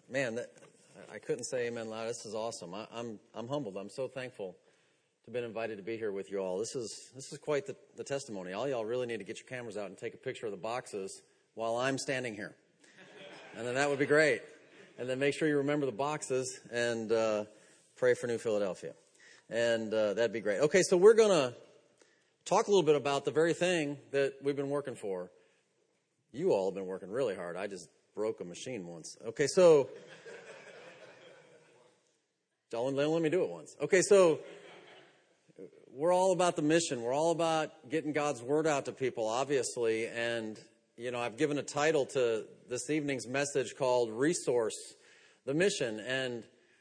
Man, I couldn't say amen loud. This is awesome. I'm humbled. I'm so thankful to have been invited to be here with you all. This is quite the testimony. All y'all really need to get your cameras out and take a picture of the boxes while I'm standing here. And then that would be great. And then make sure you remember the boxes and pray for New Philadelphia. And that'd be great. Okay, so we're going to talk a little bit about the very thing that we've been working for. You all have been working really hard. I just broke a machine once. Okay, so don't let me do it once. Okay, so we're all about the mission. We're all about getting God's word out to people, obviously. And, you know, I've given a title to this evening's message called Resource the Mission. And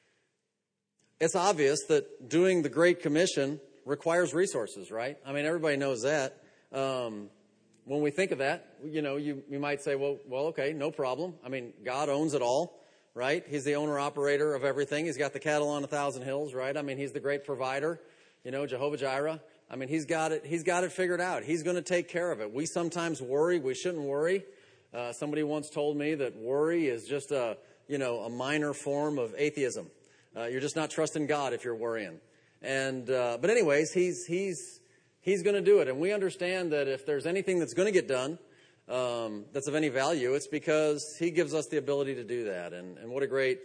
it's obvious that doing the Great Commission requires resources, right? I mean, everybody knows that. When we think of that, you know, you might say, well, okay, no problem. I mean, God owns it all, right? He's the owner-operator of everything. He's got the cattle on 1,000 hills, right? I mean, he's the great provider, you know, Jehovah Jireh. I mean, he's got it figured out. He's going to take care of it. We sometimes worry. We shouldn't worry. Somebody once told me that worry is just a minor form of atheism. You're just not trusting God if you're worrying. And but anyways, He's going to do it. And we understand that if there's anything that's going to get done that's of any value, it's because He gives us the ability to do that. And what a great,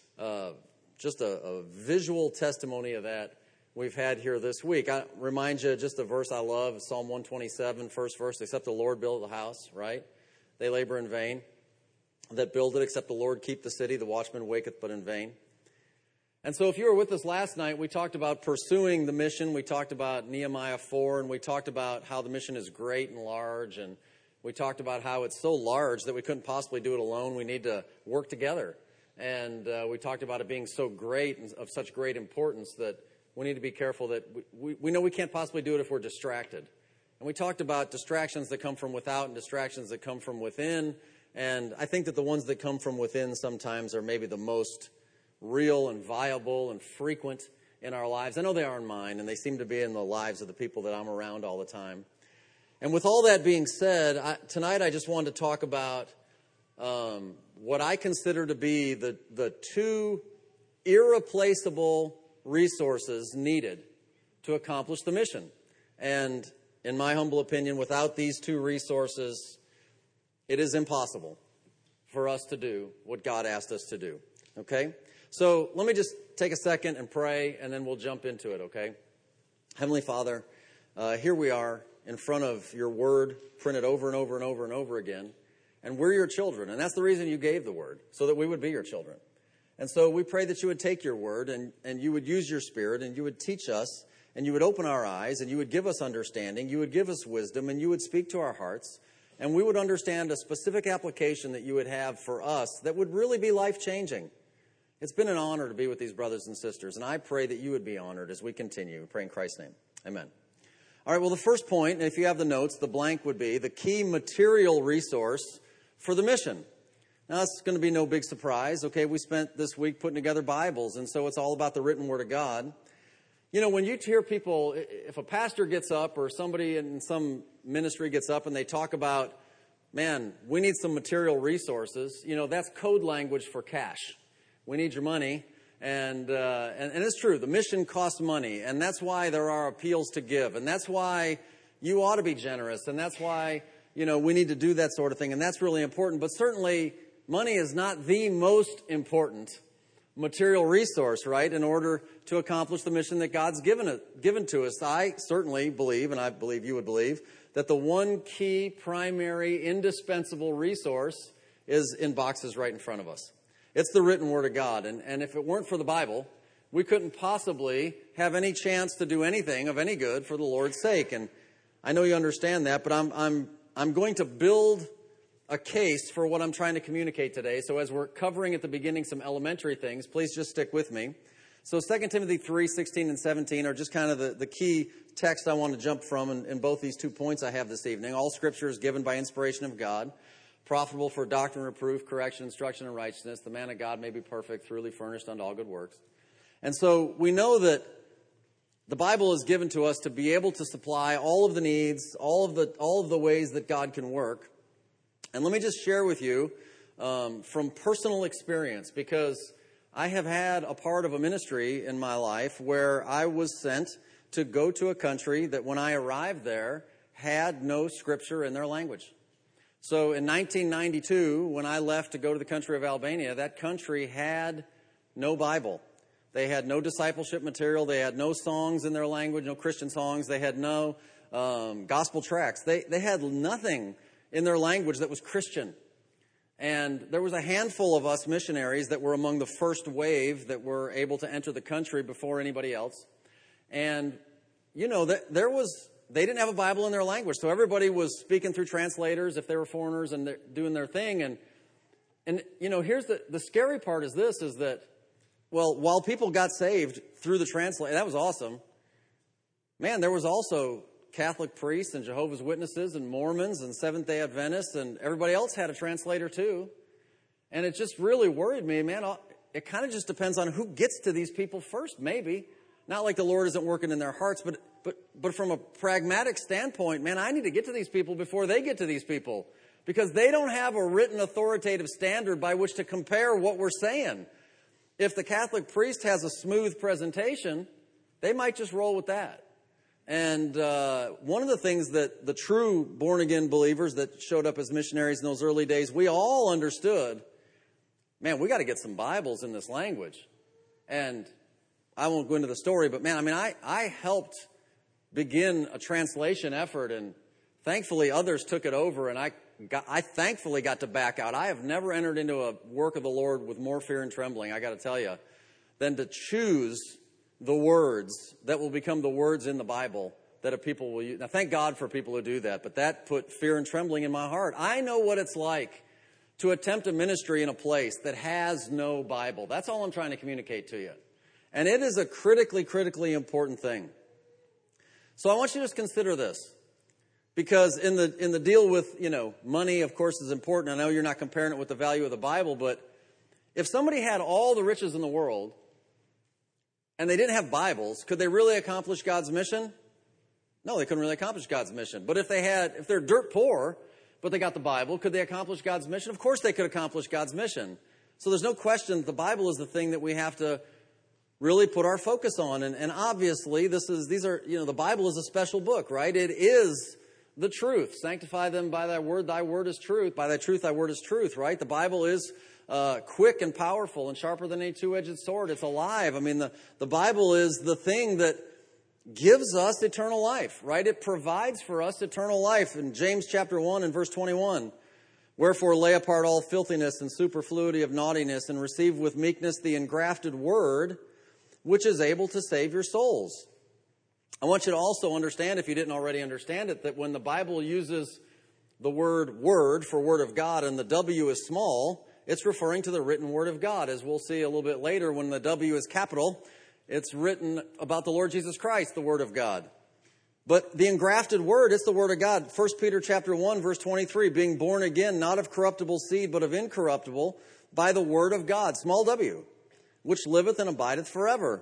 just a visual testimony of that we've had here this week. I remind you just a verse I love, Psalm 127, first verse, except the Lord build the house, right? They labor in vain that build it, except the Lord keep the city. The watchman waketh but in vain. And so if you were with us last night, we talked about pursuing the mission. We talked about Nehemiah 4, and we talked about how the mission is great and large. And we talked about how it's so large that we couldn't possibly do it alone. We need to work together. And we talked about it being so great and of such great importance that we need to be careful that we know we can't possibly do it if we're distracted. And we talked about distractions that come from without and distractions that come from within. And I think that the ones that come from within sometimes are maybe the most real and viable and frequent in our lives. I know they are in mine, and they seem to be in the lives of the people that I'm around all the time. And with all that being said, tonight I just wanted to talk about what I consider to be the two irreplaceable resources needed to accomplish the mission. And in my humble opinion, without these two resources, it is impossible for us to do what God asked us to do. Okay? So let me just take a second and pray, and then we'll jump into it, okay? Heavenly Father, here we are in front of your word, printed over and over and over and over again, and we're your children, and that's the reason you gave the word, so that we would be your children. And so we pray that you would take your word, and you would use your Spirit, and you would teach us, and you would open our eyes, and you would give us understanding, you would give us wisdom, and you would speak to our hearts, and we would understand a specific application that you would have for us that would really be life-changing. It's been an honor to be with these brothers and sisters, and I pray that you would be honored as we continue. We pray in Christ's name. Amen. All right, well, the first point, and if you have the notes, the blank would be the key material resource for the mission. Now, it's going to be no big surprise. Okay, we spent this week putting together Bibles, and so it's all about the written Word of God. You know, when you hear people, if a pastor gets up or somebody in some ministry gets up and they talk about, man, we need some material resources, you know, that's code language for cash. We need your money, and it's true. The mission costs money, and that's why there are appeals to give, and that's why you ought to be generous, and that's why, you know, we need to do that sort of thing, and that's really important. But certainly, money is not the most important material resource, right, in order to accomplish the mission that God's given to us. I certainly believe, and I believe you would believe, that the one key, primary, indispensable resource is in boxes right in front of us. It's the written Word of God. And if it weren't for the Bible, we couldn't possibly have any chance to do anything of any good for the Lord's sake. And I know you understand that, but I'm going to build a case for what I'm trying to communicate today. So as we're covering at the beginning some elementary things, please just stick with me. So 2 Timothy 3, 16 and 17 are just kind of the key text I want to jump from in both these 2 points I have this evening. All Scripture is given by inspiration of God, profitable for doctrine, reproof, correction, instruction, and righteousness. The man of God may be perfect, thoroughly furnished unto all good works. And so we know that the Bible is given to us to be able to supply all of the needs, all of the ways that God can work. And let me just share with you from personal experience, because I have had a part of a ministry in my life where I was sent to go to a country that when I arrived there had no scripture in their language. So in 1992, when I left to go to the country of Albania, that country had no Bible. They had no discipleship material. They had no songs in their language, no Christian songs. They had no gospel tracts. They had nothing in their language that was Christian. And there was a handful of us missionaries that were among the first wave that were able to enter the country before anybody else. And, you know, they didn't have a Bible in their language, so everybody was speaking through translators if they were foreigners and they're doing their thing. And you know, here's the scary part is this, is that, well, while people got saved through the translator, that was awesome. Man, there was also Catholic priests and Jehovah's Witnesses and Mormons and Seventh-day Adventists, and everybody else had a translator too. And it just really worried me, man. It kind of just depends on who gets to these people first, maybe. Not like the Lord isn't working in their hearts, but from a pragmatic standpoint, man, I need to get to these people before they get to these people, because they don't have a written authoritative standard by which to compare what we're saying. If the Catholic priest has a smooth presentation, they might just roll with that. And one of the things that the true born-again believers that showed up as missionaries in those early days, we all understood, man, we got to get some Bibles in this language. And I won't go into the story, but man, I mean, I helped begin a translation effort, and thankfully others took it over, and I thankfully got to back out. I have never entered into a work of the Lord with more fear and trembling, I got to tell you, than to choose the words that will become the words in the Bible that a people will use. Now, thank God for people who do that, but that put fear and trembling in my heart. I know what it's like to attempt a ministry in a place that has no Bible. That's all I'm trying to communicate to you. And it is a critically important thing. So I want you to just consider this. Because in the deal with, you know, money, of course, is important. I know you're not comparing it with the value of the Bible, but if somebody had all the riches in the world and they didn't have Bibles, could they really accomplish God's mission? No, they couldn't really accomplish God's mission. But if they're dirt poor, but they got the Bible, could they accomplish God's mission? Of course they could accomplish God's mission. So there's no question that the Bible is the thing that we have to really put our focus on. And obviously, the Bible is a special book, right? It is the truth. Sanctify them by thy word is truth. By thy truth, thy word is truth, right? The Bible is quick and powerful and sharper than any two-edged sword. It's alive. I mean, the Bible is the thing that gives us eternal life, right? It provides for us eternal life. In James chapter 1 and verse 21, wherefore lay apart all filthiness and superfluity of naughtiness, and receive with meekness the engrafted word, which is able to save your souls. I want you to also understand, if you didn't already understand it, that when the Bible uses the word for word of God, and the W is small, it's referring to the written word of God. As we'll see a little bit later, when the W is capital, it's written about the Lord Jesus Christ, the word of God. But the engrafted word, it's the word of God. 1 Peter chapter 1, verse 23, being born again, not of corruptible seed, but of incorruptible, by the word of God, small w, which liveth and abideth forever.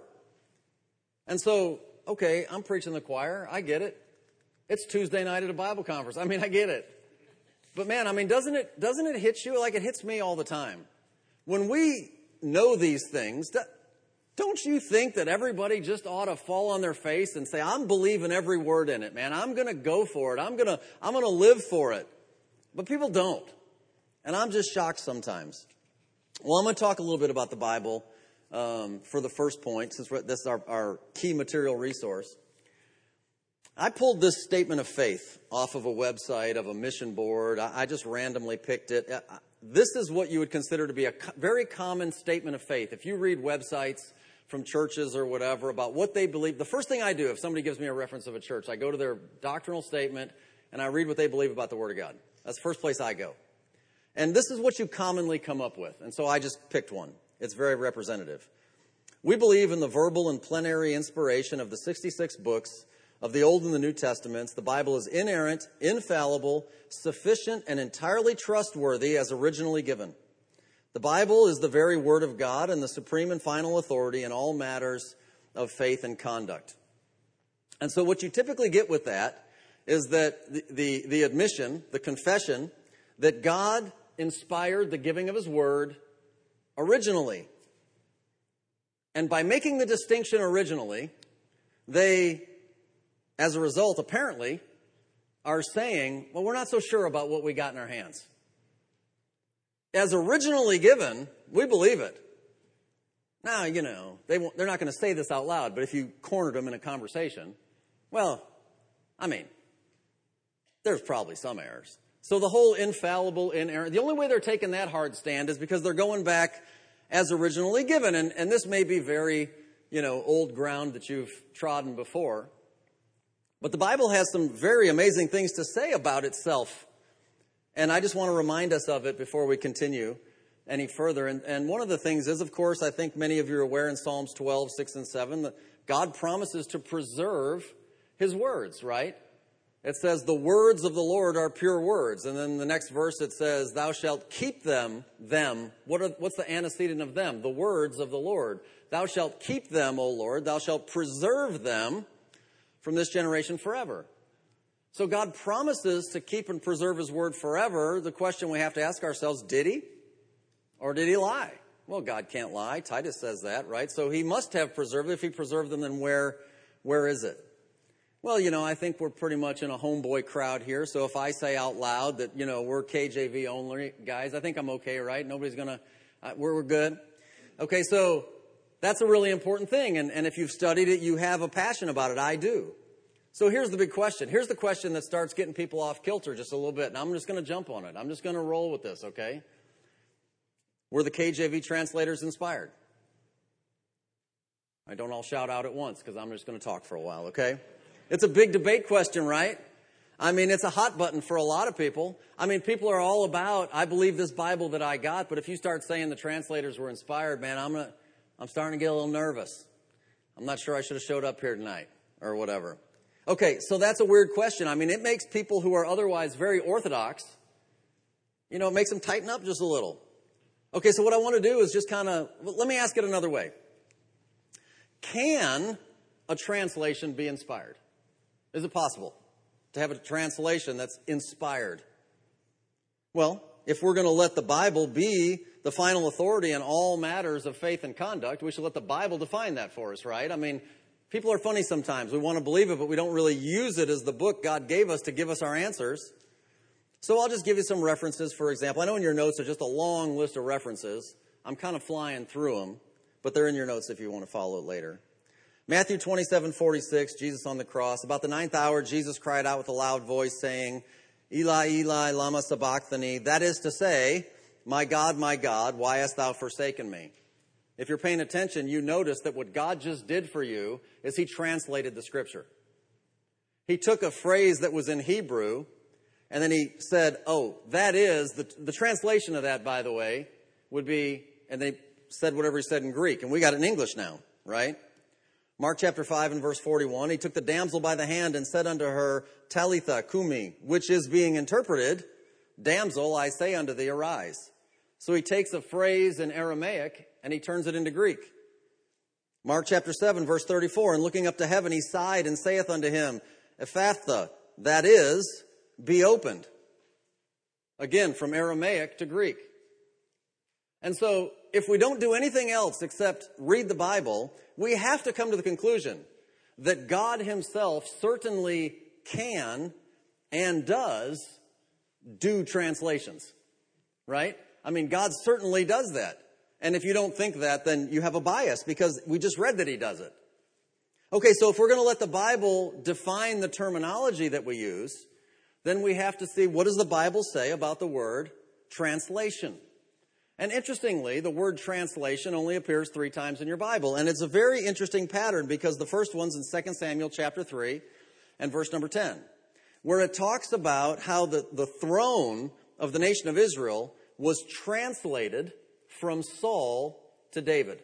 And so, okay, I'm preaching the choir. I get it. It's Tuesday night at a Bible conference. I mean, I get it. But man, I mean, doesn't it hit you like it hits me all the time? When we know these things, don't you think that everybody just ought to fall on their face and say, I'm believing every word in it, man. I'm going to go for it. I'm going to live for it. But people don't. And I'm just shocked sometimes. Well, I'm going to talk a little bit about the Bible for the first point, since this is our key material resource. I pulled this statement of faith off of a website of a mission board. I just randomly picked it. This is what you would consider to be a very common statement of faith. If you read websites from churches or whatever about what they believe, the first thing I do if somebody gives me a reference of a church, I go to their doctrinal statement and I read what they believe about the Word of God. That's the first place I go. And this is what you commonly come up with. And so I just picked one. It's very representative. We believe in the verbal and plenary inspiration of the 66 books of the Old and the New Testaments. The Bible is inerrant, infallible, sufficient, and entirely trustworthy as originally given. The Bible is the very Word of God and the supreme and final authority in all matters of faith and conduct. And so what you typically get with that is that the admission, the confession, that God inspired the giving of his word originally. And by making the distinction originally, they, as a result, apparently, are saying, well, we're not so sure about what we got in our hands. As originally given, we believe it. Now, they're not going to say this out loud, but if you cornered them in a conversation, well, there's probably some errors. So the whole infallible, inerrant, the only way they're taking that hard stand is because they're going back as originally given. And this may be very, old ground that you've trodden before. But the Bible has some very amazing things to say about itself. And I just want to remind us of it before we continue any further. And one of the things is, of course, I think many of you are aware in Psalms 12, 6 and 7, that God promises to preserve his words, right? It says, the words of the Lord are pure words. And then the next verse it says, thou shalt keep them. What's the antecedent of them? The words of the Lord. Thou shalt keep them, O Lord. Thou shalt preserve them from this generation forever. So God promises to keep and preserve his word forever. The question we have to ask ourselves, did he? Or did he lie? Well, God can't lie. Titus says that, right? So he must have preserved it. If he preserved them, then where is it? Well, I think we're pretty much in a homeboy crowd here. So if I say out loud that, we're KJV only guys, I think I'm okay, right? Nobody's going to, we're good. Okay, so that's a really important thing. And if you've studied it, you have a passion about it. I do. So here's the big question. Here's the question that starts getting people off kilter just a little bit. And I'm just going to jump on it. I'm just going to roll with this, okay? Were the KJV translators inspired? I don't all shout out at once because I'm just going to talk for a while, okay? It's a big debate question, right? It's a hot button for a lot of people. People are all about, I believe this Bible that I got, but if you start saying the translators were inspired, man, I'm starting to get a little nervous. I'm not sure I should have showed up here tonight or whatever. Okay, so that's a weird question. It makes people who are otherwise very orthodox, it makes them tighten up just a little. Okay, so what I want to do is just let me ask it another way. Can a translation be inspired? Is it possible to have a translation that's inspired? Well, if we're going to let the Bible be the final authority in all matters of faith and conduct, we should let the Bible define that for us, right? People are funny sometimes. We want to believe it, but we don't really use it as the book God gave us to give us our answers. So I'll just give you some references, for example. I know in your notes there's just a long list of references. I'm kind of flying through them, but they're in your notes if you want to follow it later. Matthew 27:46, Jesus on the cross. About the 9th hour, Jesus cried out with a loud voice, saying, Eli, Eli, lama sabachthani. That is to say, my God, why hast thou forsaken me? If you're paying attention, you notice that what God just did for you is he translated the scripture. He took a phrase that was in Hebrew, and then he said, that is, the translation of that, by the way, would be, and they said whatever he said in Greek, and we got it in English now, right? Mark chapter 5 and verse 41, he took the damsel by the hand and said unto her, Talitha cumi, which is being interpreted, damsel, I say unto thee, arise. So he takes a phrase in Aramaic and he turns it into Greek. Mark chapter 7 verse 34, and looking up to heaven he sighed and saith unto him, Ephphatha, that is, be opened. Again, from Aramaic to Greek. And so, if we don't do anything else except read the Bible, we have to come to the conclusion that God himself certainly can and does do translations, right? God certainly does that. And if you don't think that, then you have a bias because we just read that he does it. Okay, so if we're going to let the Bible define the terminology that we use, then we have to see, what does the Bible say about the word translation? And interestingly, the word translation only appears 3 times in your Bible. And it's a very interesting pattern because the first one's in 2 Samuel chapter 3 and verse number 10, where it talks about how the throne of the nation of Israel was translated from Saul to David.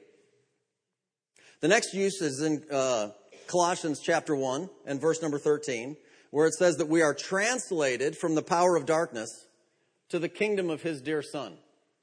The next use is in Colossians chapter 1 and verse number 13, where it says that we are translated from the power of darkness to the kingdom of his dear Son.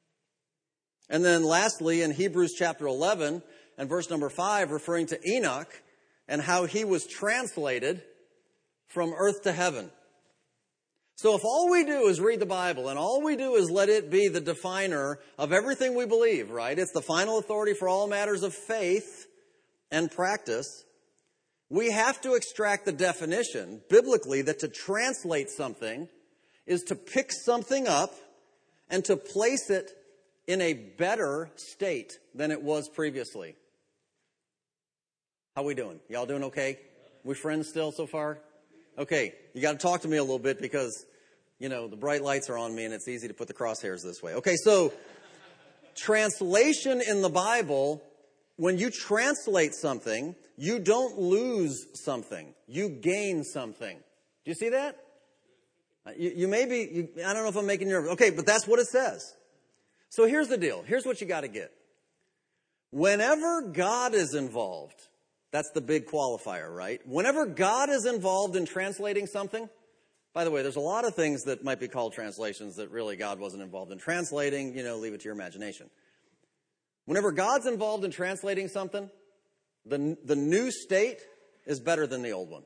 And then lastly, in Hebrews chapter 11 and verse number 5, referring to Enoch and how he was translated from earth to heaven. So if all we do is read the Bible and all we do is let it be the definer of everything we believe, right? It's the final authority for all matters of faith and practice. We have to extract the definition biblically that to translate something is to pick something up and to place it in a better state than it was previously. How we doing? Y'all doing okay? We friends still so far? Okay, you got to talk to me a little bit because, the bright lights are on me and it's easy to put the crosshairs this way. Okay, so translation in the Bible, when you translate something, you don't lose something. You gain something. Do you see that? You may be, I don't know if I'm making you nervous. Okay, but that's what it says. So here's the deal. Here's what you got to get. Whenever God is involved, that's the big qualifier, right? Whenever God is involved in translating something, by the way, there's a lot of things that might be called translations that really God wasn't involved in translating, leave it to your imagination. Whenever God's involved in translating something, the new state is better than the old one.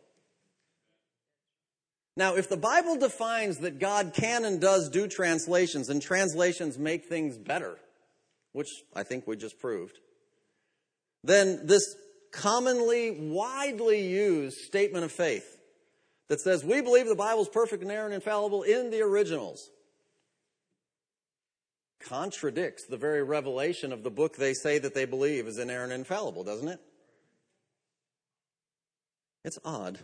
Now, if the Bible defines that God can and does do translations, and translations make things better, which I think we just proved, then this commonly, widely used statement of faith that says, we believe the Bible's perfect, inerrant, infallible in the originals, contradicts the very revelation of the book they say that they believe is inerrant and infallible, doesn't it? It's odd.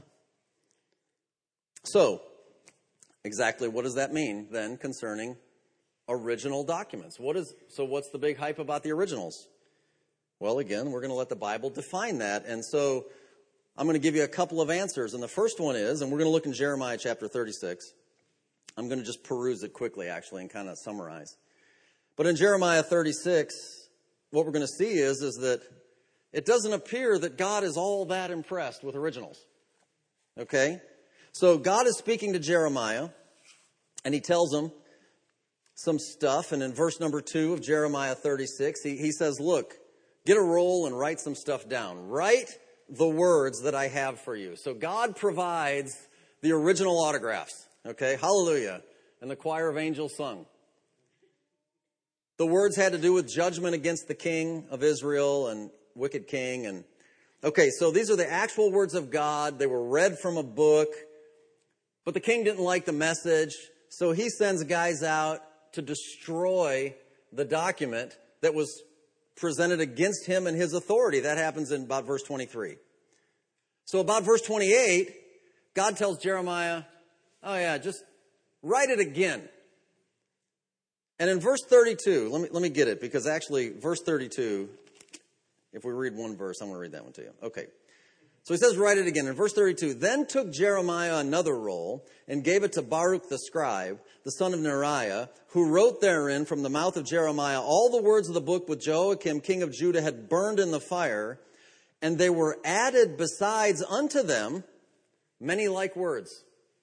So, exactly what does that mean then concerning original documents? So what's the big hype about the originals? Well, again, we're going to let the Bible define that. And so I'm going to give you a couple of answers. And the first one is, and we're going to look in Jeremiah chapter 36. I'm going to just peruse it quickly, actually, and kind of summarize. But in Jeremiah 36, what we're going to see is that it doesn't appear that God is all that impressed with originals. Okay? So God is speaking to Jeremiah, and he tells him some stuff. And in verse number 2 of Jeremiah 36, he says, look, get a roll and write some stuff down. Write the words that I have for you. So God provides the original autographs. Okay? Hallelujah. And the choir of angels sung. The words had to do with judgment against the king of Israel and wicked king. And okay, so these are the actual words of God. They were read from a book. But the king didn't like the message, so he sends guys out to destroy the document that was presented against him and his authority. That happens in about verse 23. So about verse 28, God tells Jeremiah, oh yeah, just write it again. And in verse 32, let me get it, because actually verse 32, if we read one verse, I'm going to read that one to you. Okay. So he says, write it again. In verse 32, then took Jeremiah another roll and gave it to Baruch the scribe, the son of Neriah, who wrote therein from the mouth of Jeremiah all the words of the book which Jehoiakim, king of Judah, had burned in the fire, and they were added besides unto them many like words.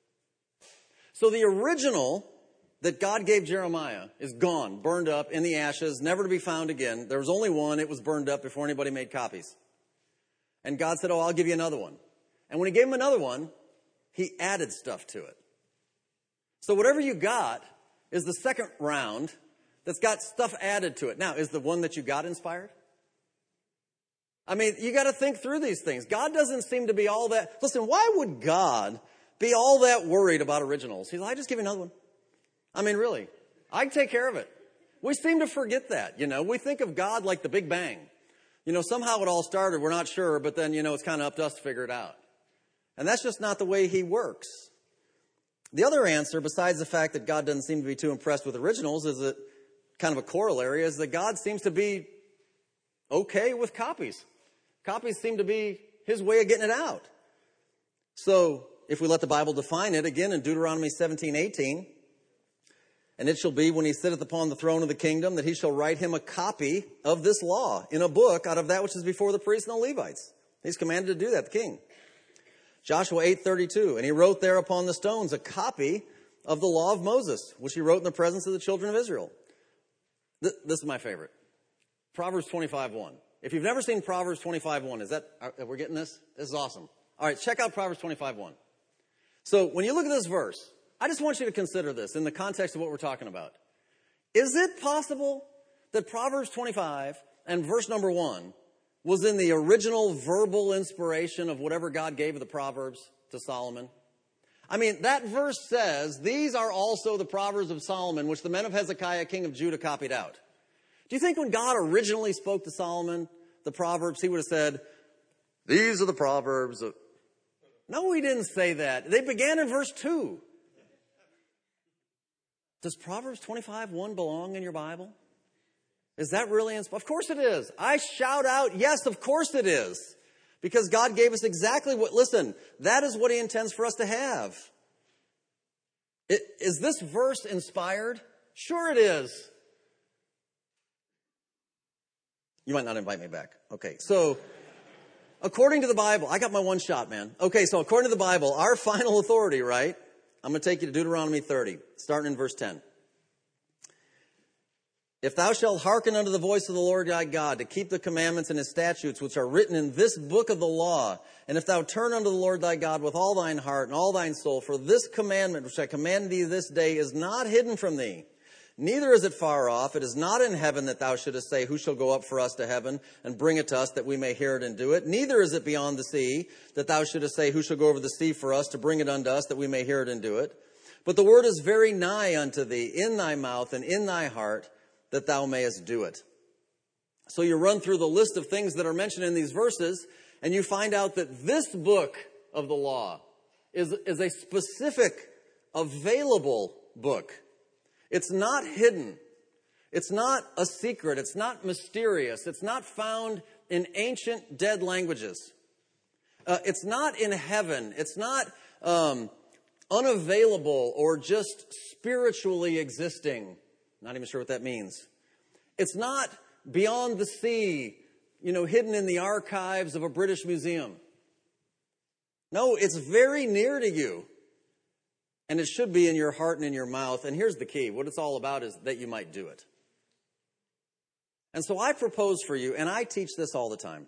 So the original that God gave Jeremiah is gone, burned up in the ashes, never to be found again. There was only one. It was burned up before anybody made copies. And God said, oh, I'll give you another one. And when he gave him another one, he added stuff to it. So whatever you got is the second round that's got stuff added to it. Now, is the one that you got inspired? I mean, you got to think through these things. God doesn't seem to be all that. Listen, why would God be all that worried about originals? He's like, I just give you another one. I mean, really, I can take care of it. We seem to forget that, We think of God like the Big Bang. Somehow it all started, we're not sure, but then, it's kind of up to us to figure it out. And that's just not the way he works. The other answer, besides the fact that God doesn't seem to be too impressed with originals, is that kind of a corollary, is that God seems to be okay with copies. Copies seem to be his way of getting it out. So if we let the Bible define it, again in Deuteronomy 17:18, and it shall be when he sitteth upon the throne of the kingdom that he shall write him a copy of this law in a book out of that which is before the priests and the Levites. He's commanded to do that, the king. Joshua 8:32, and he wrote there upon the stones a copy of the law of Moses, which he wrote in the presence of the children of Israel. This is my favorite. Proverbs 25:1. If you've never seen Proverbs 25:1, are we getting this? This is awesome. All right, check out Proverbs 25:1. So when you look at this verse, I just want you to consider this in the context of what we're talking about. Is it possible that Proverbs 25 and verse number 1 was in the original verbal inspiration of whatever God gave the Proverbs to Solomon? I mean, that verse says, these are also the Proverbs of Solomon, which the men of Hezekiah, king of Judah, copied out. Do you think when God originally spoke to Solomon, the Proverbs, he would have said, these are the Proverbs of... No, he didn't say that. They began in verse 2. Does Proverbs 25:1 belong in your Bible? Is that really inspired? Of course it is. I shout out, yes, of course it is. Because God gave us exactly what, listen, that is what he intends for us to have. Is this verse inspired? Sure it is. You might not invite me back. Okay, so according to the Bible, I got my one shot, man. Okay, so according to the Bible, our final authority, right? I'm going to take you to Deuteronomy 30, starting in verse 10. If thou shalt hearken unto the voice of the Lord thy God, to keep the commandments and his statutes, which are written in this book of the law, and if thou turn unto the Lord thy God with all thine heart and all thine soul, for this commandment which I command thee this day is not hidden from thee, neither is it far off. It is not in heaven that thou shouldest say, who shall go up for us to heaven and bring it to us that we may hear it and do it? Neither is it beyond the sea that thou shouldest say, who shall go over the sea for us to bring it unto us that we may hear it and do it? But the word is very nigh unto thee, in thy mouth and in thy heart, that thou mayest do it. So you run through the list of things that are mentioned in these verses, and you find out that this book of the law is a specific, available book. It's not hidden. It's not a secret. It's not mysterious. It's not found in ancient dead languages. It's not in heaven. It's not unavailable or just spiritually existing. Not even sure what that means. It's not beyond the sea, hidden in the archives of a British museum. No, it's very near to you. And it should be in your heart and in your mouth. And here's the key. What it's all about is that you might do it. And so I propose for you, and I teach this all the time.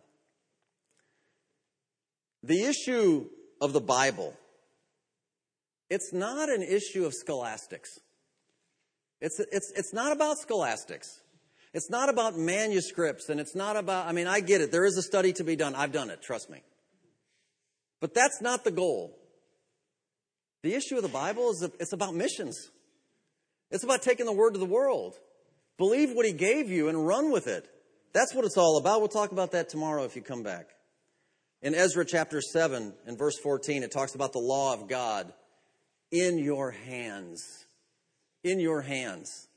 The issue of the Bible, it's not an issue of scholastics. It's not about scholastics. It's not about manuscripts, and it's not about, I get it. There is a study to be done. I've done it, trust me. But that's not the goal. The issue of the Bible is it's about missions. It's about taking the word to the world. Believe what he gave you and run with it. That's what it's all about. We'll talk about that tomorrow if you come back. In Ezra chapter 7 and verse 14, it talks about the law of God in your hands. In your hands.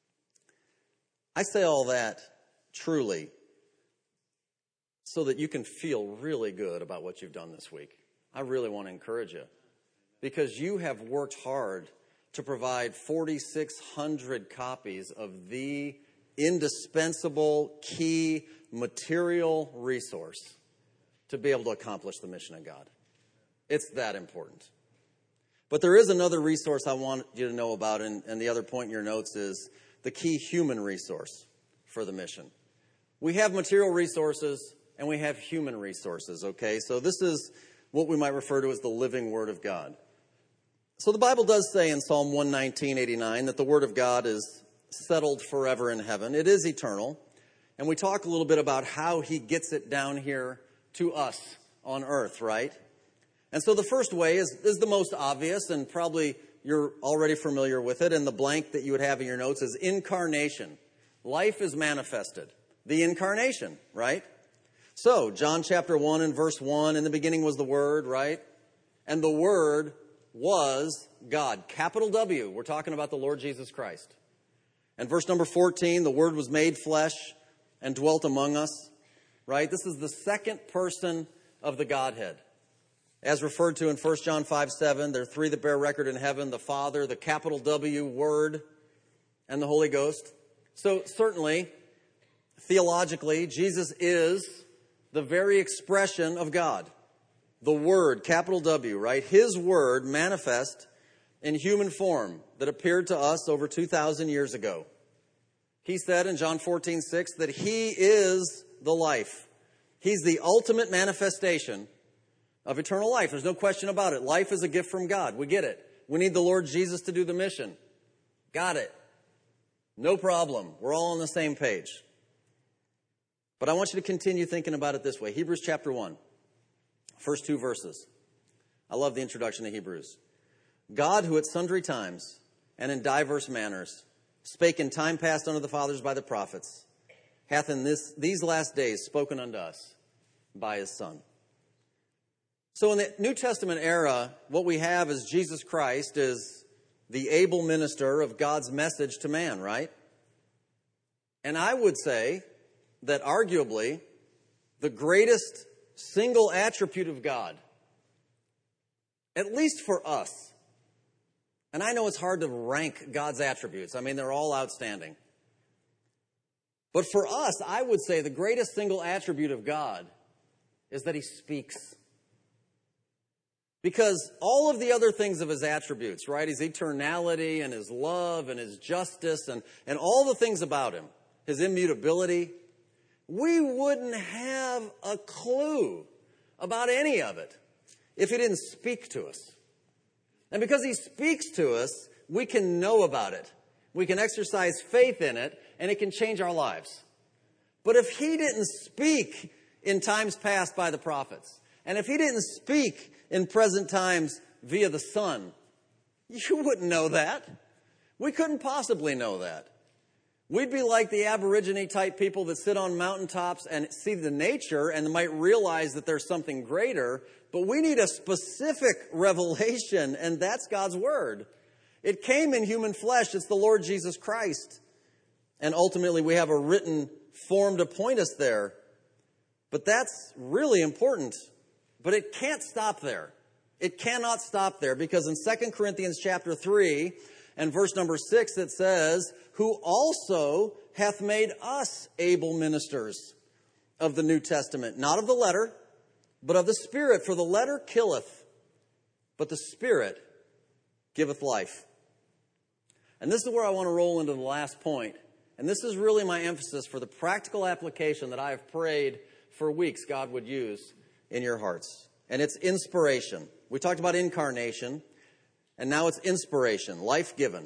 I say all that truly so that you can feel really good about what you've done this week. I really want to encourage you because you have worked hard to provide 4,600 copies of the indispensable key material resource to be able to accomplish the mission of God. It's that important. But there is another resource I want you to know about, and the other point in your notes is the key human resource for the mission. We have material resources and we have human resources, okay? So this is what we might refer to as the living Word of God. So the Bible does say in Psalm 119:89 that the Word of God is settled forever in heaven. It is eternal. And we talk a little bit about how he gets it down here to us on earth, right? And so the first way is the most obvious, and probably you're already familiar with it, and the blank that you would have in your notes is incarnation. Life is manifested. The incarnation, right? So, John chapter 1 and verse 1, in the beginning was the Word, right? And the Word was God. Capital W, we're talking about the Lord Jesus Christ. And verse number 14, the Word was made flesh and dwelt among us, right? This is the second person of the Godhead. As referred to in 1 John 5:7, there are three that bear record in heaven, the Father, the capital W, Word, and the Holy Ghost. So certainly, theologically, Jesus is the very expression of God. The Word, capital W, right? His Word manifest in human form that appeared to us over 2,000 years ago. He said in John 14:6 that he is the life. He's the ultimate manifestation of eternal life. There's no question about it. Life is a gift from God. We get it. We need the Lord Jesus to do the mission. Got it. No problem. We're all on the same page. But I want you to continue thinking about it this way. Hebrews chapter 1, first 2 verses. I love the introduction to Hebrews. God, who at sundry times and in diverse manners spake in time past unto the fathers by the prophets, hath in these last days spoken unto us by his Son. So in the New Testament era, what we have is Jesus Christ is the able minister of God's message to man, right? And I would say that arguably the greatest single attribute of God, at least for us, and I know it's hard to rank God's attributes. I mean, they're all outstanding. But for us, I would say the greatest single attribute of God is that he speaks. Because all of the other things of his attributes, right, his eternality and his love and his justice and all the things about him, his immutability, we wouldn't have a clue about any of it if he didn't speak to us. And because he speaks to us, we can know about it. We can exercise faith in it, and it can change our lives. But if he didn't speak in times past by the prophets, and if he didn't speak in present times via the Son, you wouldn't know that. We couldn't possibly know that. We'd be like the Aborigine type people that sit on mountaintops and see the nature and might realize that there's something greater, but we need a specific revelation, and that's God's Word. It came in human flesh. It's the Lord Jesus Christ. And ultimately we have a written form to point us there. But that's really important. But it can't stop there. It cannot stop there, because in 2 Corinthians chapter 3 and verse number 6 it says, who also hath made us able ministers of the New Testament, not of the letter, but of the Spirit. For the letter killeth, but the Spirit giveth life. And this is where I want to roll into the last point. And this is really my emphasis for the practical application that I have prayed for weeks God would use in your hearts. And it's inspiration. We talked about incarnation, and now it's inspiration, life-given.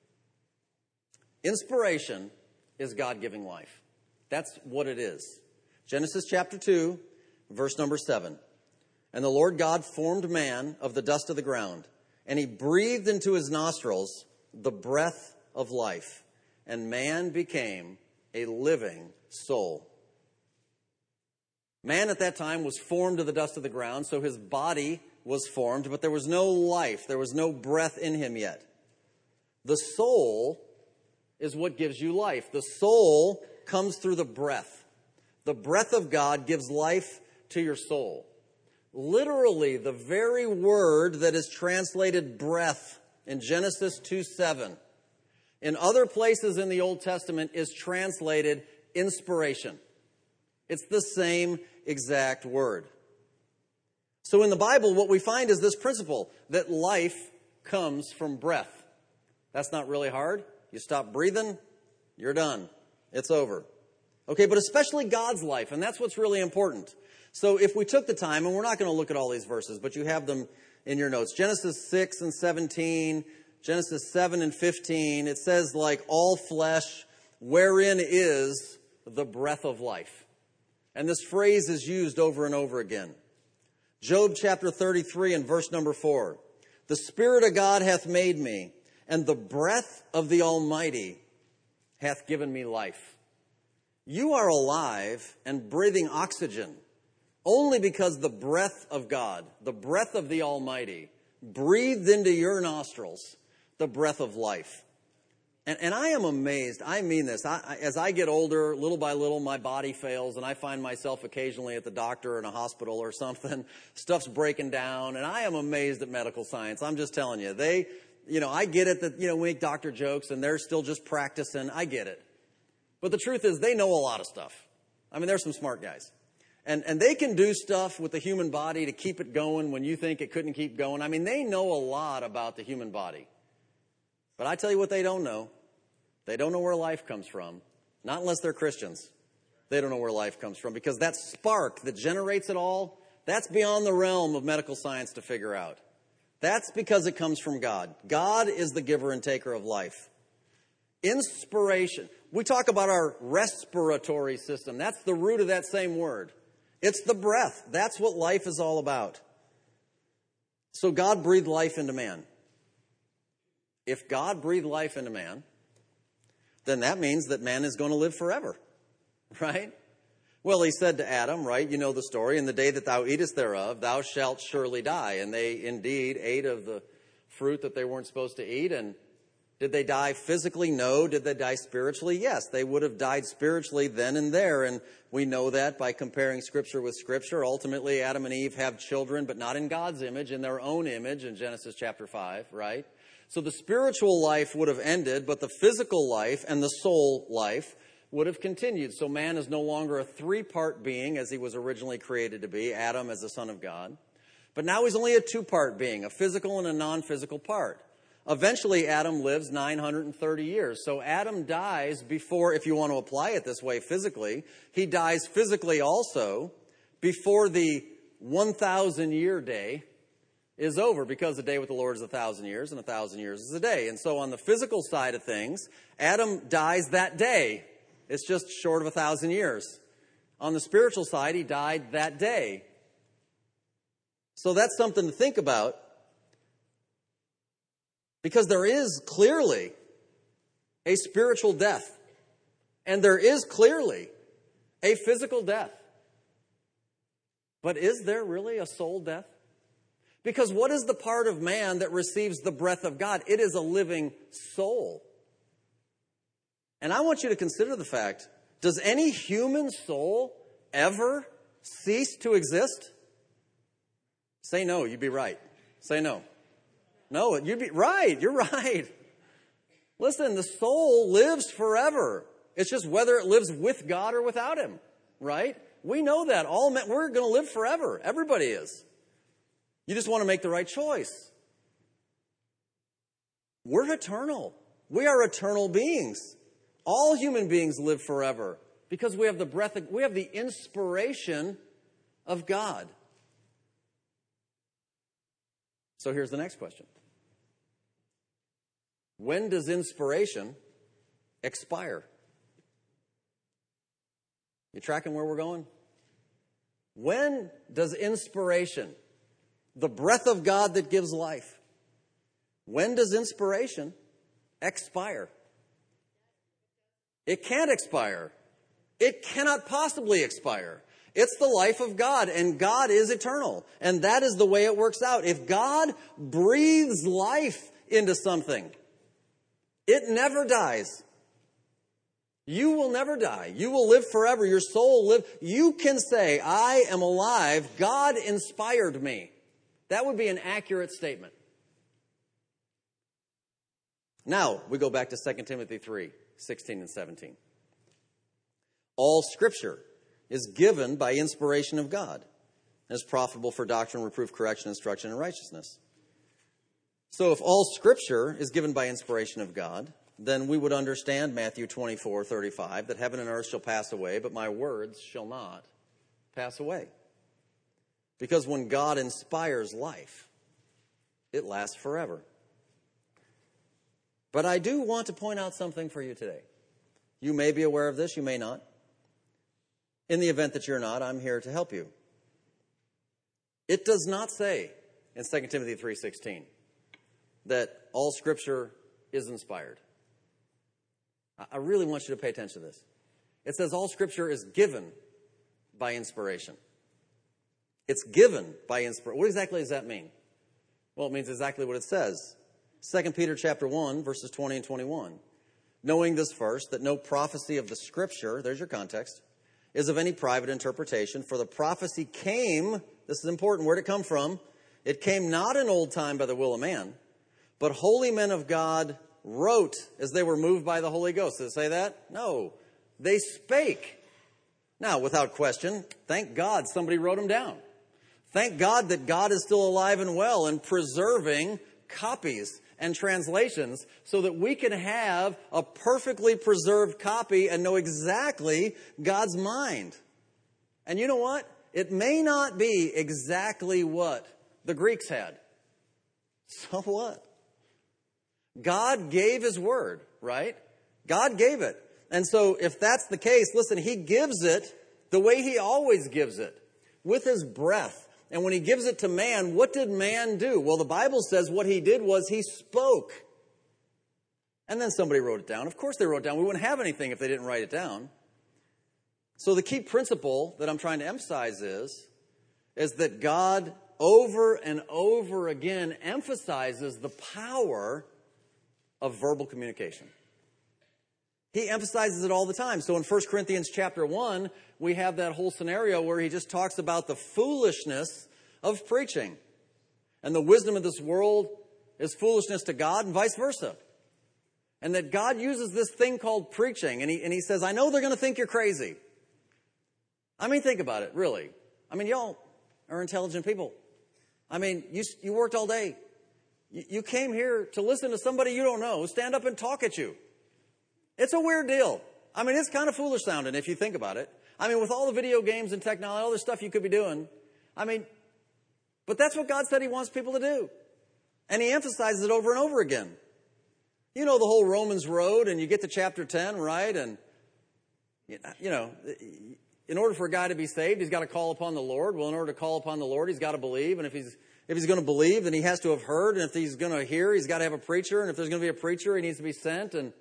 Inspiration is God giving life. That's what it is. Genesis chapter 2, verse number 7. And the Lord God formed man of the dust of the ground, and he breathed into his nostrils the breath of life, and man became a living soul. Man at that time was formed of the dust of the ground, so his body was formed, but there was no life, there was no breath in him yet. The soul is what gives you life. The soul comes through the breath. The breath of God gives life to your soul. Literally, the very word that is translated breath in Genesis 2:7, in other places in the Old Testament is translated inspiration. It's the same exact word. So in the Bible, what we find is this principle, that life comes from breath. That's not really hard. You stop breathing, you're done. It's over. Okay, but especially God's life, and that's what's really important. So if we took the time, and we're not going to look at all these verses, but you have them in your notes. Genesis 6 and 17, Genesis 7 and 15, it says, like all flesh, wherein is the breath of life. And this phrase is used over and over again. Job chapter 33 and verse number 4. The Spirit of God hath made me, and the breath of the Almighty hath given me life. You are alive and breathing oxygen only because the breath of God, the breath of the Almighty, breathed into your nostrils the breath of life. And I am amazed. I mean this. As I get older, little by little, my body fails, and I find myself occasionally at the doctor or in a hospital or something. Stuff's breaking down, and I am amazed at medical science. I'm just telling you. I get it that, we make doctor jokes, and they're still just practicing. I get it. But the truth is, they know a lot of stuff. I mean, they're some smart guys. And they can do stuff with the human body to keep it going when you think it couldn't keep going. I mean, they know a lot about the human body. But I tell you what they don't know. They don't know where life comes from. Not unless they're Christians. They don't know where life comes from, because that spark that generates it all, that's beyond the realm of medical science to figure out. That's because it comes from God. God is the giver and taker of life. Inspiration. We talk about our respiratory system. That's the root of that same word. It's the breath. That's what life is all about. So God breathed life into man. If God breathed life into man, then that means that man is going to live forever, right? Well, he said to Adam, right, you know the story, in the day that thou eatest thereof, thou shalt surely die. And they indeed ate of the fruit that they weren't supposed to eat. And did they die physically? No. Did they die spiritually? Yes. They would have died spiritually then and there. And we know that by comparing Scripture with Scripture. Ultimately, Adam and Eve have children, but not in God's image, in their own image in Genesis chapter 5, right? So the spiritual life would have ended, but the physical life and the soul life would have continued. So man is no longer a three-part being as he was originally created to be, Adam as the Son of God. But now he's only a two-part being, a physical and a non-physical part. Eventually, Adam lives 930 years. So Adam dies before, if you want to apply it this way physically, he dies physically also before the 1,000-year day is over, because the day with the Lord is 1,000 years, and 1,000 years is a day. And so on the physical side of things, Adam dies that day. It's just short of 1,000 years. On the spiritual side, he died that day. So that's something to think about, because there is clearly a spiritual death, and there is clearly a physical death. But is there really a soul death? Because what is the part of man that receives the breath of God? It is a living soul. And I want you to consider the fact, does any human soul ever cease to exist? Say no, you'd be right. Say no. No, you'd be right. You're right. Listen, the soul lives forever. It's just whether it lives with God or without Him, right? We know that. All men, we're going to live forever. Everybody is. You just want to make the right choice. We're eternal. We are eternal beings. All human beings live forever because we have the breath, we have the inspiration of God. So here's the next question. When does inspiration expire? You tracking where we're going? When does inspiration, the breath of God that gives life, when does inspiration expire? It can't expire. It cannot possibly expire. It's the life of God, and God is eternal. And that is the way it works out. If God breathes life into something, it never dies. You will never die. You will live forever. Your soul will live. You can say, I am alive. God inspired me. That would be an accurate statement. Now, we go back to 2 Timothy 3:16 and 17. All Scripture is given by inspiration of God and is profitable for doctrine, reproof, correction, instruction, and righteousness. So if all Scripture is given by inspiration of God, then we would understand Matthew 24:35, that heaven and earth shall pass away, but my words shall not pass away. Because when God inspires life, it lasts forever. But I do want to point out something for you today. You may be aware of this, you may not. In the event that you're not, I'm here to help you. It does not say in 2 Timothy 3:16 that all Scripture is inspired. I really want you to pay attention to this. It says all Scripture is given by inspiration. It's given by inspiration. What exactly does that mean? Well, it means exactly what it says. 2 Peter chapter 1, verses 20 and 21. Knowing this first, that no prophecy of the Scripture, there's your context, is of any private interpretation. For the prophecy came, this is important, where'd it come from? It came not in old time by the will of man, but holy men of God wrote as they were moved by the Holy Ghost. Did it say that? No. They spake. Now, without question, thank God somebody wrote them down. Thank God that God is still alive and well and preserving copies and translations so that we can have a perfectly preserved copy and know exactly God's mind. And you know what? It may not be exactly what the Greeks had. So what? God gave his word, right? God gave it. And so if that's the case, listen, he gives it the way he always gives it, with his breath. And when he gives it to man, what did man do? Well, the Bible says what he did was he spoke. And then somebody wrote it down. Of course they wrote it down. We wouldn't have anything if they didn't write it down. So the key principle that I'm trying to emphasize is that God over and over again emphasizes the power of verbal communication. He emphasizes it all the time. So in 1 Corinthians chapter 1, we have that whole scenario where he just talks about the foolishness of preaching. And the wisdom of this world is foolishness to God and vice versa. And that God uses this thing called preaching. And he says, I know they're going to think you're crazy. I mean, think about it, really. I mean, y'all are intelligent people. I mean, you worked all day. You came here to listen to somebody you don't know stand up and talk at you. It's a weird deal. I mean, it's kind of foolish sounding if you think about it. I mean, with all the video games and technology, all the stuff you could be doing. I mean, but that's what God said he wants people to do. And he emphasizes it over and over again. You know the whole Romans road, and you get to chapter 10, right? And, you know, in order for a guy to be saved, he's got to call upon the Lord. Well, in order to call upon the Lord, he's got to believe. And if he's going to believe, then he has to have heard. And if he's going to hear, he's got to have a preacher. And if there's going to be a preacher, he needs to be sent. And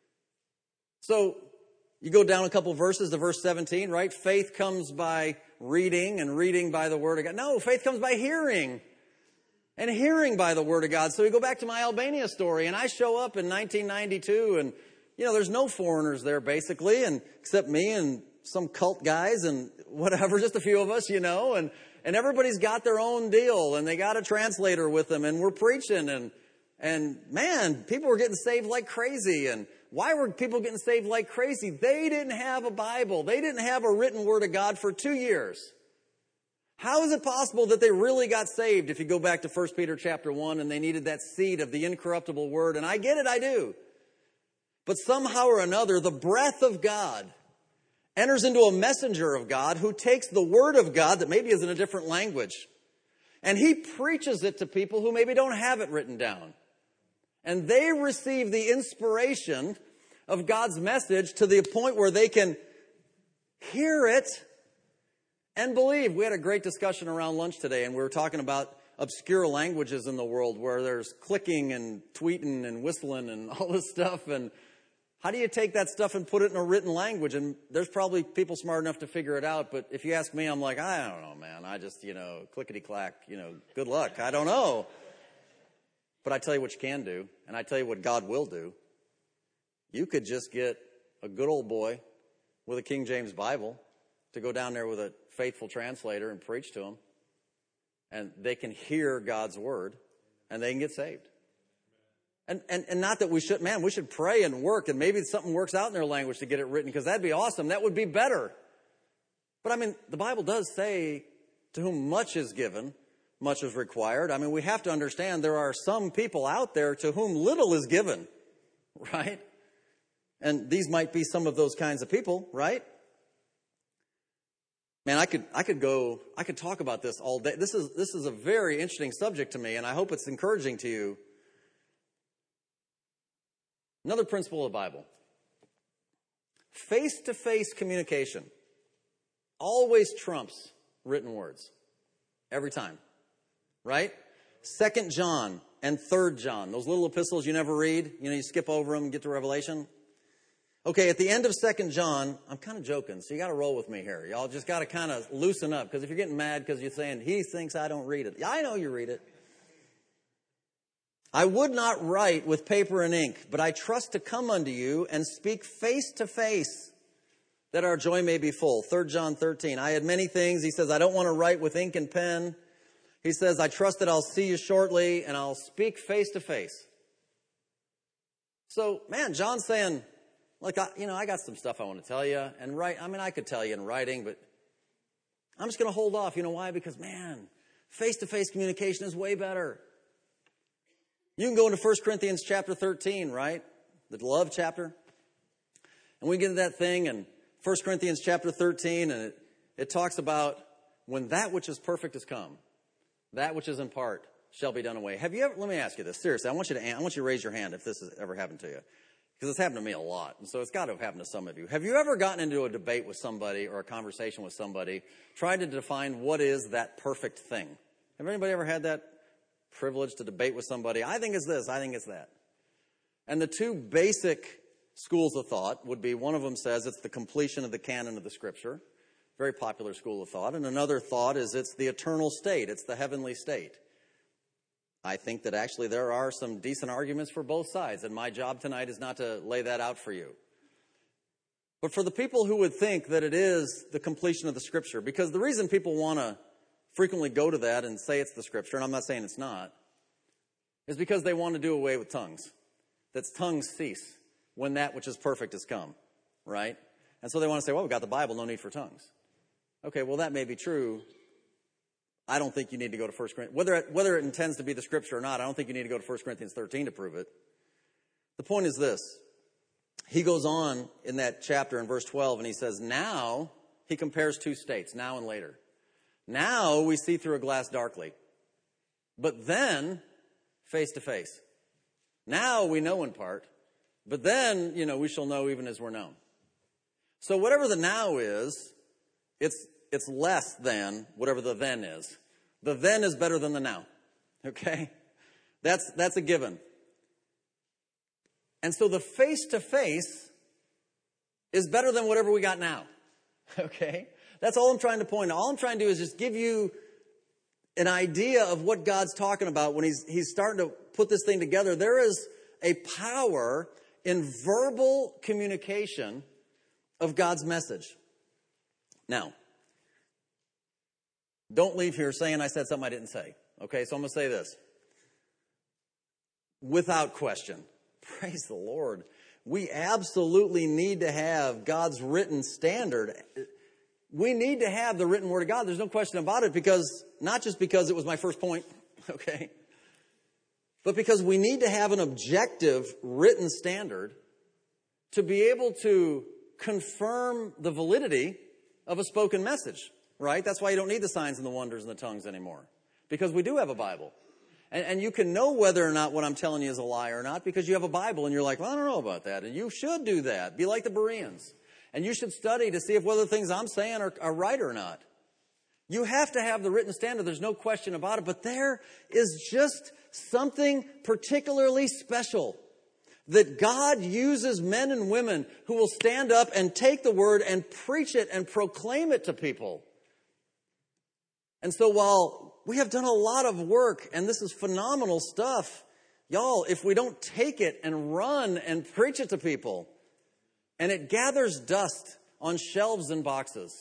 so you go down a couple verses to verse 17, right? Faith comes by reading, and reading by the word of God. No, faith comes by hearing, and hearing by the word of God. So we go back to my Albania story, and I show up in 1992, and, you know, there's no foreigners there, basically, and except me and some cult guys and whatever, just a few of us, you know, and everybody's got their own deal, and they got a translator with them, and we're preaching, and man, people were getting saved like crazy. And why were people getting saved like crazy? They didn't have a Bible. They didn't have a written word of God for 2 years. How is it possible that they really got saved if you go back to 1 Peter chapter 1 and they needed that seed of the incorruptible word? And I get it, I do. But somehow or another, the breath of God enters into a messenger of God who takes the word of God that maybe is in a different language, and he preaches it to people who maybe don't have it written down. And they receive the inspiration of God's message to the point where they can hear it and believe. We had a great discussion around lunch today, and we were talking about obscure languages in the world where there's clicking and tweeting and whistling and all this stuff. And how do you take that stuff and put it in a written language? And there's probably people smart enough to figure it out. But if you ask me, I'm like, I don't know, man. I just, clickety-clack, good luck. I don't know. But I tell you what you can do, and I tell you what God will do. You could just get a good old boy with a King James Bible to go down there with a faithful translator and preach to them. And they can hear God's word, and they can get saved. And not that we should pray and work, and maybe something works out in their language to get it written, because that'd be awesome. That would be better. But I mean, the Bible does say, to whom much is given, much is required. I mean, we have to understand there are some people out there to whom little is given, right? And these might be some of those kinds of people, right? Man, I could talk about this all day. This is a very interesting subject to me, and I hope it's encouraging to you. Another principle of the Bible. Face-to-face communication always trumps written words. Every time. Right? 2 John and 3 John. Those little epistles you never read. You skip over them and get to Revelation. Okay, at the end of 2 John, I'm kind of joking, so you got to roll with me here. Y'all just got to kind of loosen up, because if you're getting mad because you're saying, he thinks I don't read it. Yeah, I know you read it. I would not write with paper and ink, but I trust to come unto you and speak face to face, that our joy may be full. 3 John 13. I had many things. He says, I don't want to write with ink and pen. He says, I trust that I'll see you shortly, and I'll speak face to face. So, man, John's saying, look, I got some stuff I want to tell you. And I could tell you in writing, but I'm just going to hold off. You know why? Because, man, face-to-face communication is way better. You can go into 1 Corinthians chapter 13, right? The love chapter. And we get into that thing in 1 Corinthians chapter 13, and it talks about when that which is perfect has come. That which is in part shall be done away. Have you ever, let me ask you this, seriously, I want you to raise your hand if this has ever happened to you. Because it's happened to me a lot, and so it's got to have happened to some of you. Have you ever gotten into a debate with somebody or a conversation with somebody, tried to define what is that perfect thing? Have anybody ever had that privilege to debate with somebody? I think it's this, I think it's that. And the two basic schools of thought would be, one of them says it's the completion of the canon of the Scripture, very popular school of thought, and another thought is it's the eternal state, it's the heavenly state. I think that actually there are some decent arguments for both sides, and my job tonight is not to lay that out for you. But for the people who would think that it is the completion of the Scripture, because the reason people want to frequently go to that and say it's the Scripture, and I'm not saying it's not, is because they want to do away with tongues. That tongues cease when that which is perfect has come, right? And so they want to say, well, we've got the Bible, no need for tongues. Okay, well, that may be true. I don't think you need to go to 1 Corinthians. Whether it intends to be the Scripture or not, I don't think you need to go to 1 Corinthians 13 to prove it. The point is this. He goes on in that chapter in verse 12, and he says, now, he compares two states, now and later. Now we see through a glass darkly, but then face to face. Now we know in part, but then, we shall know even as we're known. So whatever the now is, it's less than whatever the then is. The then is better than the now. Okay? That's a given. And so the face-to-face is better than whatever we got now. Okay? That's all I'm trying to point out. All I'm trying to do is just give you an idea of what God's talking about when he's starting to put this thing together. There is a power in verbal communication of God's message. Now, don't leave here saying I said something I didn't say. Okay, so I'm going to say this. Without question, praise the Lord, we absolutely need to have God's written standard. We need to have the written word of God. There's no question about it, because not just because it was my first point, okay, but because we need to have an objective written standard to be able to confirm the validity of a spoken message. Right? That's why you don't need the signs and the wonders and the tongues anymore. Because we do have a Bible. And you can know whether or not what I'm telling you is a lie or not because you have a Bible and you're like, well, I don't know about that. And you should do that. Be like the Bereans. And you should study to see if whether the things I'm saying are right or not. You have to have the written standard. There's no question about it. But there is just something particularly special that God uses men and women who will stand up and take the word and preach it and proclaim it to people. And so while we have done a lot of work, and this is phenomenal stuff, y'all, if we don't take it and run and preach it to people, and it gathers dust on shelves and boxes.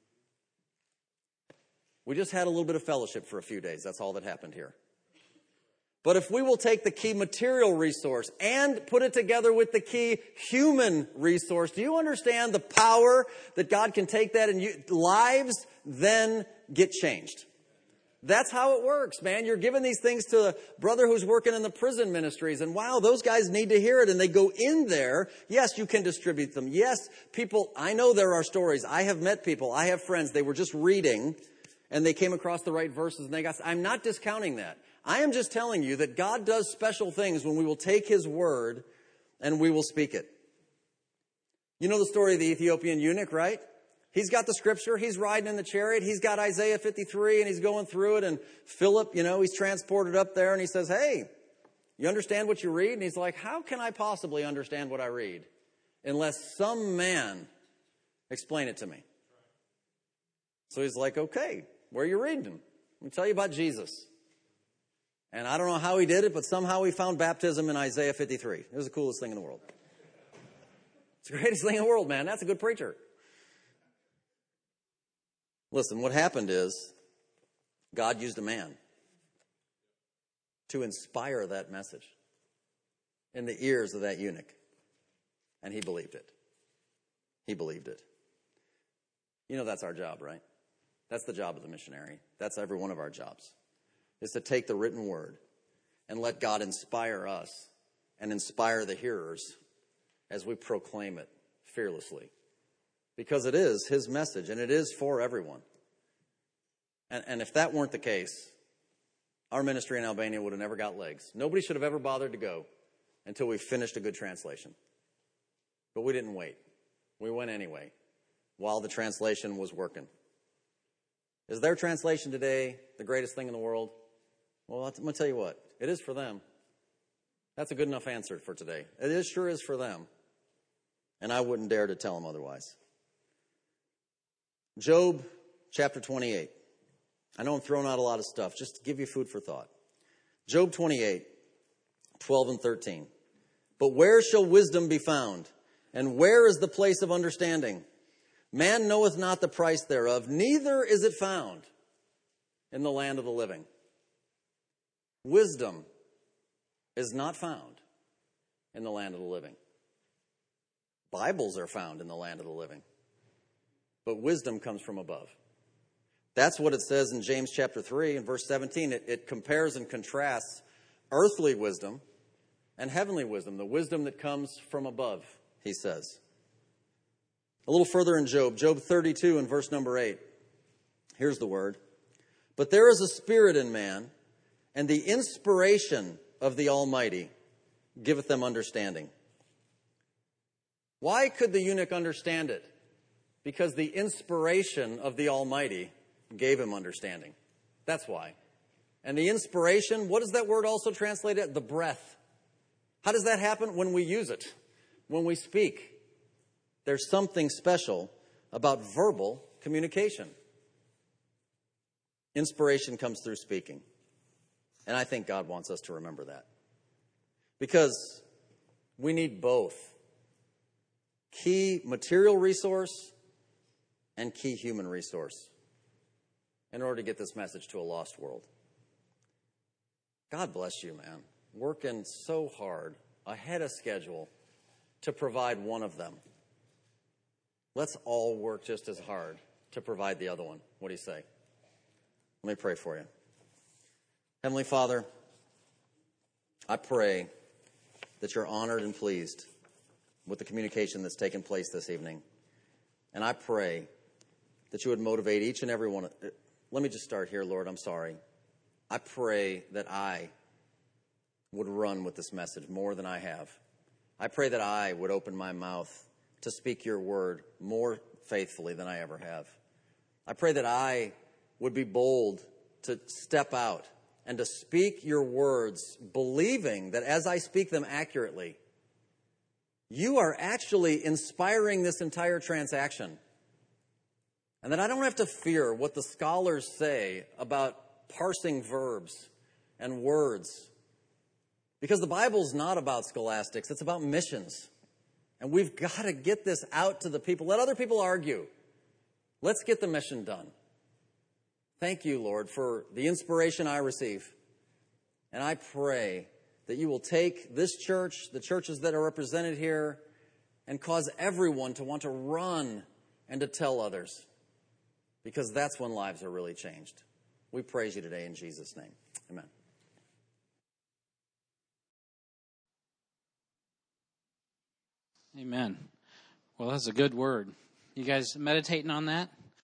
We just had a little bit of fellowship for a few days. That's all that happened here. But if we will take the key material resource and put it together with the key human resource, do you understand the power that God can take that and lives then get changed? That's how it works, man. You're giving these things to a brother who's working in the prison ministries, and wow, those guys need to hear it, and they go in there. Yes, you can distribute them. Yes, people, I know there are stories. I have met people. I have friends. They were just reading, and they came across the right verses, and I'm not discounting that. I am just telling you that God does special things when we will take His word and we will speak it. You know the story of the Ethiopian eunuch, right? He's got the scripture. He's riding in the chariot. He's got Isaiah 53 and he's going through it. And Philip, he's transported up there and he says, hey, you understand what you read? And he's like, how can I possibly understand what I read unless some man explain it to me? So he's like, okay, where are you reading them? Let me tell you about Jesus. And I don't know how he did it, but somehow he found baptism in Isaiah 53. It was the coolest thing in the world. It's the greatest thing in the world, man. That's a good preacher. Listen, what happened is God used a man to inspire that message in the ears of that eunuch. And he believed it. He believed it. That's our job, right? That's the job of the missionary. That's every one of our jobs, is to take the written word and let God inspire us and inspire the hearers as we proclaim it fearlessly. Because it is His message, and it is for everyone. And if that weren't the case, our ministry in Albania would have never got legs. Nobody should have ever bothered to go until we finished a good translation. But we didn't wait. We went anyway while the translation was working. Is their translation today the greatest thing in the world? Well, I'm going to tell you what. It is for them. That's a good enough answer for today. It sure is for them. And I wouldn't dare to tell them otherwise. Job chapter 28. I know I'm throwing out a lot of stuff, just to give you food for thought. Job 28, 12 and 13. But where shall wisdom be found? And where is the place of understanding? Man knoweth not the price thereof, neither is it found in the land of the living. Wisdom is not found in the land of the living. Bibles are found in the land of the living. But wisdom comes from above. That's what it says in James chapter 3 and verse 17. It compares and contrasts earthly wisdom and heavenly wisdom, the wisdom that comes from above, he says. A little further in Job, Job 32 and verse number 8. Here's the word. But there is a spirit in man, and the inspiration of the Almighty giveth them understanding. Why could the eunuch understand it? Because the inspiration of the Almighty gave him understanding. That's why. And the inspiration, what does that word also translate it? The breath. How does that happen? When we use it, when we speak. There's something special about verbal communication. Inspiration comes through speaking. And I think God wants us to remember that. Because we need both. Key material resource and key human resource in order to get this message to a lost world. God bless you, man. Working so hard, ahead of schedule, to provide one of them. Let's all work just as hard to provide the other one. What do you say? Let me pray for you. Heavenly Father, I pray that you're honored and pleased with the communication that's taken place this evening. And I pray that you would motivate each and every one. Let me just start here, Lord. I'm sorry. I pray that I would run with this message more than I have. I pray that I would open my mouth to speak your word more faithfully than I ever have. I pray that I would be bold to step out and to speak your words, believing that as I speak them accurately, you are actually inspiring this entire transaction. And that I don't have to fear what the scholars say about parsing verbs and words. Because the Bible's not about scholastics, it's about missions. And we've got to get this out to the people. Let other people argue. Let's get the mission done. Thank you, Lord, for the inspiration I receive. And I pray that you will take this church, the churches that are represented here, and cause everyone to want to run and to tell others. Because that's when lives are really changed. We praise you today in Jesus' name. Amen. Amen. Well, that's a good word. You guys meditating on that?